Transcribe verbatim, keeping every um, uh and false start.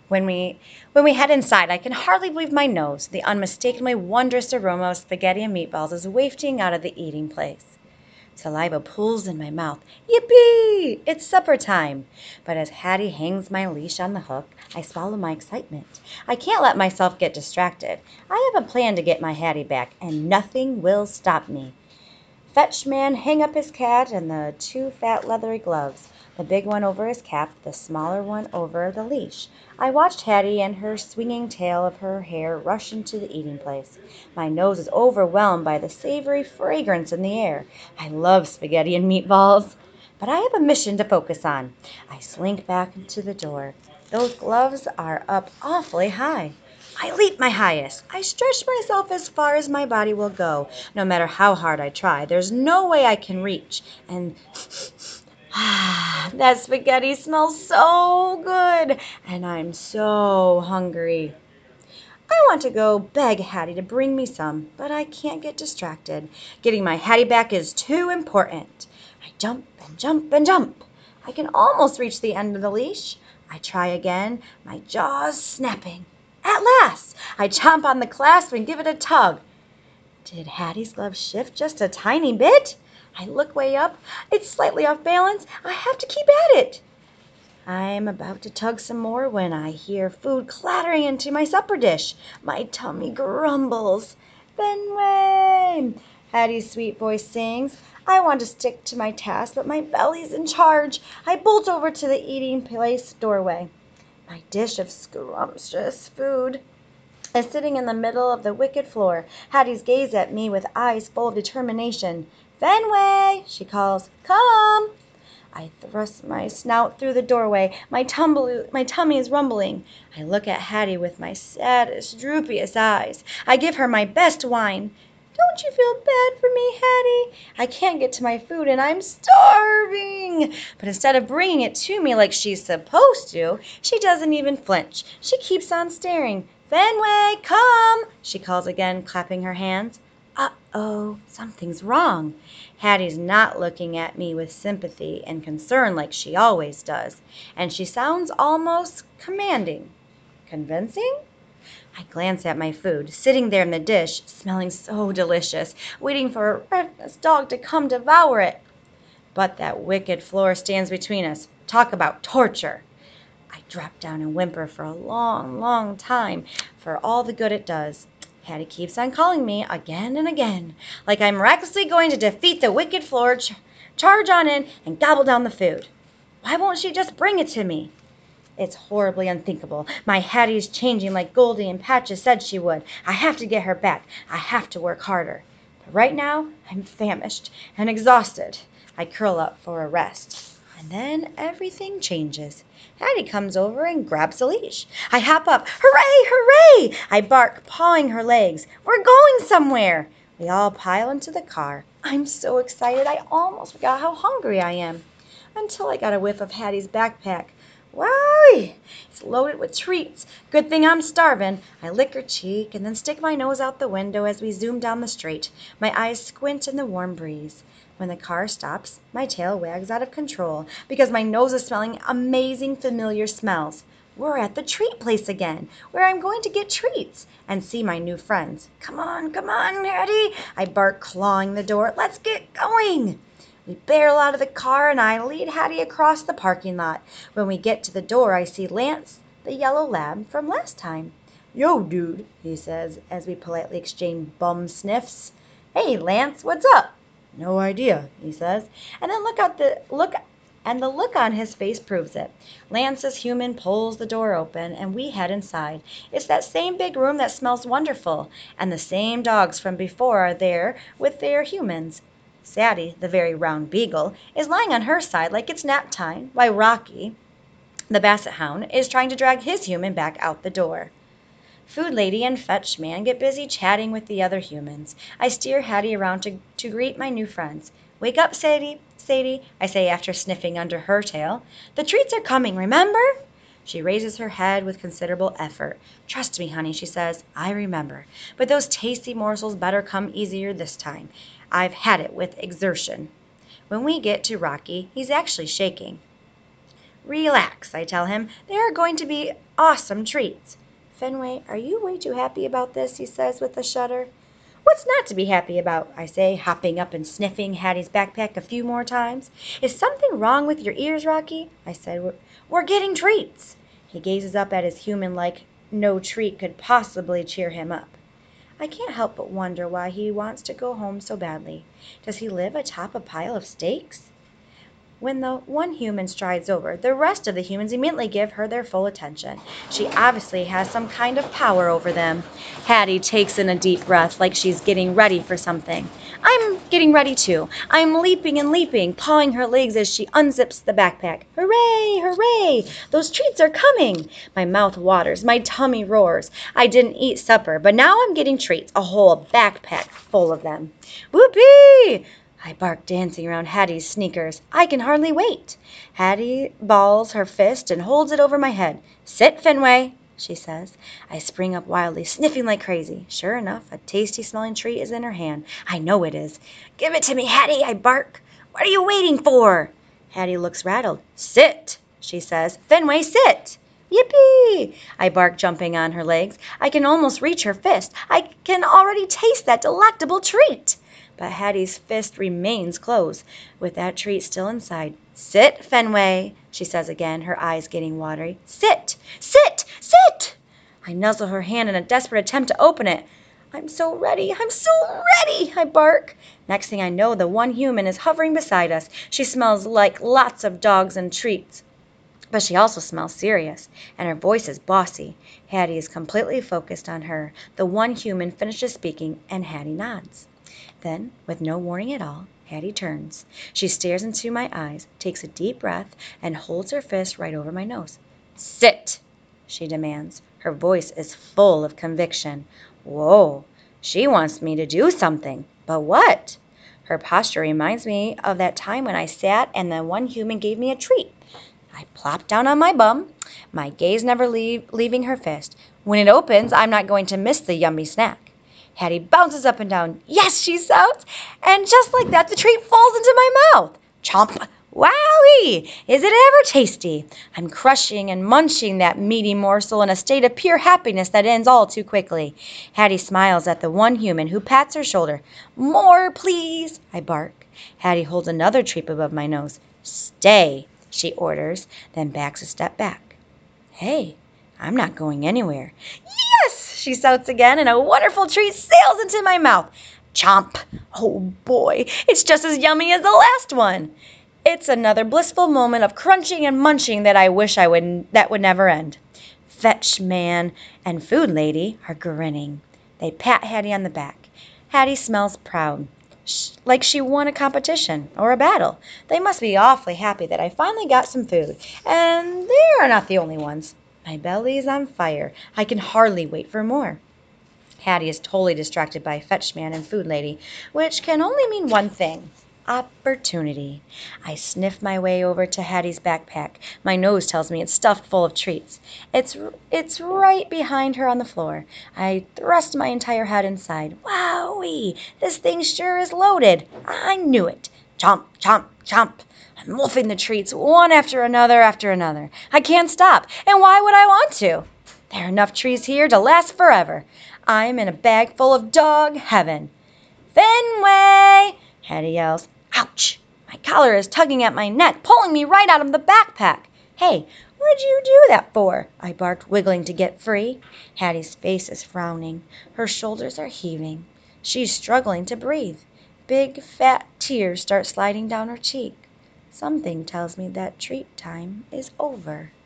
When we when we head inside, I can hardly believe my nose. The unmistakably wondrous aroma of spaghetti and meatballs is wafting out of the eating place. Saliva pools in my mouth. Yippee! It's supper time. But as Hattie hangs my leash on the hook, I swallow my excitement. I can't let myself get distracted. I have a plan to get my Hattie back, and nothing will stop me. Fetch man hang up his cat and the two fat leathery gloves, the big one over his cap, the smaller one over the leash. I watched Hattie and her swinging tail of her hair rush into the eating place. My nose is overwhelmed by the savory fragrance in the air. I love spaghetti and meatballs. But I have a mission to focus on. I slink back into the door. Those gloves are up awfully high. I leap my highest. I stretch myself as far as my body will go. No matter how hard I try, there's no way I can reach. And ah, that spaghetti smells so good, and I'm so hungry. I want to go beg Hattie to bring me some, but I can't get distracted. Getting my Hattie back is too important. I jump and jump and jump. I can almost reach the end of the leash. I try again, my jaws snapping. At last! I chomp on the clasp and give it a tug. Did Hattie's glove shift just a tiny bit? I look way up. It's slightly off balance. I have to keep at it. I'm about to tug some more when I hear food clattering into my supper dish. My tummy grumbles. Benway! Hattie's sweet voice sings. I want to stick to my task, but my belly's in charge. I bolt over to the eating place doorway. My dish of scrumptious food is sitting in the middle of the wicket floor. Hattie's gazes at me with eyes full of determination. Fenway, she calls, come. I thrust my snout through the doorway. My, tumble, my tummy is rumbling. I look at Hattie with my saddest, droopiest eyes. I give her my best wine. Don't you feel bad for me, Hattie? I can't get to my food and I'm starving. But instead of bringing it to me like she's supposed to, she doesn't even flinch. She keeps on staring. Fenway, come, she calls again, clapping her hands. Uh-oh, something's wrong. Hattie's not looking at me with sympathy and concern like she always does, and she sounds almost commanding. Convincing? I glance at my food, sitting there in the dish, smelling so delicious, waiting for a ravenous dog to come devour it. But that wicked floor stands between us. Talk about torture! I drop down and whimper for a long, long time for all the good it does. Hattie keeps on calling me again and again, like I'm recklessly going to defeat the wicked floor, ch- charge on in, and gobble down the food. Why won't she just bring it to me? It's horribly unthinkable. My Hattie's changing like Goldie and Patches said she would. I have to get her back. I have to work harder. But right now, I'm famished and exhausted. I curl up for a rest. And then everything changes. Hattie comes over and grabs the leash. I hop up. Hooray! Hooray! I bark, pawing her legs. We're going somewhere. We all pile into the car. I'm so excited I almost forgot how hungry I am. Until I got a whiff of Hattie's backpack. Wowie! It's loaded with treats. Good thing I'm starving. I lick her cheek and then stick my nose out the window as we zoom down the street. My eyes squint in the warm breeze. When the car stops, my tail wags out of control because my nose is smelling amazing familiar smells. We're at the treat place again, where I'm going to get treats and see my new friends. Come on, come on, Hattie! I bark, clawing the door. Let's get going! We barrel out of the car and I lead Hattie across the parking lot. When we get to the door, I see Lance, the yellow lab from last time. Yo, dude, he says as we politely exchange bum sniffs. Hey, Lance, what's up? No idea, he says. And then look at the look and the look on his face proves it. Lance's human pulls the door open and we head inside. It's that same big room that smells wonderful, and the same dogs from before are there with their humans. Sadie, the very round beagle, is lying on her side like it's nap time, while Rocky, the basset hound, is trying to drag his human back out the door. Food lady and fetch man get busy chatting with the other humans. I steer Hattie around to, to greet my new friends. Wake up, Sadie, Sadie, I say after sniffing under her tail. The treats are coming, remember? She raises her head with considerable effort. Trust me, honey, she says, I remember. But those tasty morsels better come easier this time. I've had it with exertion. When we get to Rocky, he's actually shaking. Relax, I tell him. There are going to be awesome treats. Fenway, are you way too happy about this? He says with a shudder. What's not to be happy about? I say, hopping up and sniffing Hattie's backpack a few more times. Is something wrong with your ears, Rocky? I said, we're, we're getting treats. He gazes up at his human like no treat could possibly cheer him up. I can't help but wonder why he wants to go home so badly. Does he live atop a pile of steaks? When the one human strides over, the rest of the humans immediately give her their full attention. She obviously has some kind of power over them. Hattie takes in a deep breath like she's getting ready for something. I'm getting ready too. I'm leaping and leaping, pawing her legs as she unzips the backpack. Hooray, hooray! Those treats are coming! My mouth waters, my tummy roars. I didn't eat supper, but now I'm getting treats, a whole backpack full of them. Whoopee! I bark, dancing around Hattie's sneakers. I can hardly wait. Hattie balls her fist and holds it over my head. Sit, Fenway, she says. I spring up wildly, sniffing like crazy. Sure enough, a tasty-smelling treat is in her hand. I know it is. Give it to me, Hattie, I bark. What are you waiting for? Hattie looks rattled. Sit, she says. Fenway, sit. Yippee! I bark, jumping on her legs. I can almost reach her fist. I can already taste that delectable treat. But Hattie's fist remains closed, with that treat still inside. Sit, Fenway, she says again, her eyes getting watery. Sit! Sit! Sit! I nuzzle her hand in a desperate attempt to open it. I'm so ready! I'm so ready! I bark. Next thing I know, the one human is hovering beside us. She smells like lots of dogs and treats. But she also smells serious, and her voice is bossy. Hattie is completely focused on her. The one human finishes speaking, and Hattie nods. Then, with no warning at all, Hattie turns. She stares into my eyes, takes a deep breath, and holds her fist right over my nose. Sit, she demands. Her voice is full of conviction. Whoa, she wants me to do something. But what? Her posture reminds me of that time when I sat and the one human gave me a treat. I plop down on my bum, my gaze never leave, leaving her fist. When it opens, I'm not going to miss the yummy snack. Hattie bounces up and down. Yes, she shouts. And just like that, the treat falls into my mouth. Chomp. Wowie! Is it ever tasty? I'm crushing and munching that meaty morsel in a state of pure happiness that ends all too quickly. Hattie smiles at the one human who pats her shoulder. More, please, I bark. Hattie holds another treat above my nose. Stay, she orders, then backs a step back. Hey, I'm not going anywhere. Yes, she shouts again, and a wonderful treat sails into my mouth. Chomp. Oh boy, it's just as yummy as the last one. It's another blissful moment of crunching and munching that I wish I would that would never end. Fetch man and food lady are grinning. They pat Hattie on the back. Hattie smells proud, like she won a competition or a battle. They must be awfully happy that I finally got some food, and they are not the only ones. My belly is on fire. I can hardly wait for more. Hattie is totally distracted by Fetchman and Food Lady, which can only mean one thing. Opportunity. I sniff my way over to Hattie's backpack. My nose tells me it's stuffed full of treats. It's it's right behind her on the floor. I thrust my entire head inside. Wowee! This thing sure is loaded. I knew it. Chomp, chomp, chomp. I'm wolfing the treats one after another after another. I can't stop. And why would I want to? There are enough treats here to last forever. I'm in a bag full of dog heaven. Fenway! Hattie yells. Ouch! My collar is tugging at my neck, pulling me right out of the backpack. Hey, what'd you do that for? I barked, wiggling to get free. Hattie's face is frowning. Her shoulders are heaving. She's struggling to breathe. Big, fat tears start sliding down her cheek. Something tells me that treat time is over.